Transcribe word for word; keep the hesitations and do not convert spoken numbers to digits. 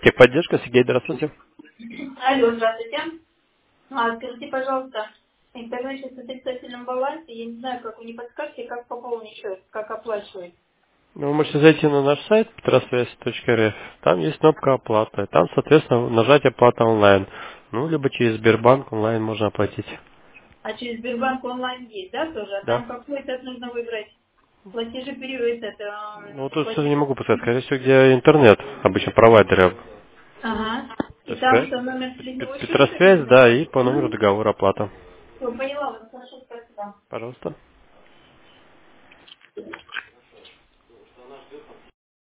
Техподдержка, Сергей, здравствуйте. Алло, здравствуйте. А, скажите, пожалуйста, интернет сейчас в отрицательном балансе, я не знаю, как вы не подскажете, как пополнить счет, как оплачивать. Ну, вы можете зайти на наш сайт петросвязь точка эр эф. Там есть кнопка оплата. Там, соответственно, нажать оплата онлайн. Ну, либо через Сбербанк онлайн можно оплатить. А через Сбербанк онлайн есть, да, тоже? А Да. там какой-то нужно выбрать платежи период, это Ну, м, тут что не платеж. могу подсказать. Скорее всего, где интернет, обычно провайдеры. Ага. То И есть там Пе- что, номер Пе- лицевой счет, что ли? Петросвязь, да, и по номеру договора оплата. Все, поняла вас, хорошо, спасибо. Пожалуйста.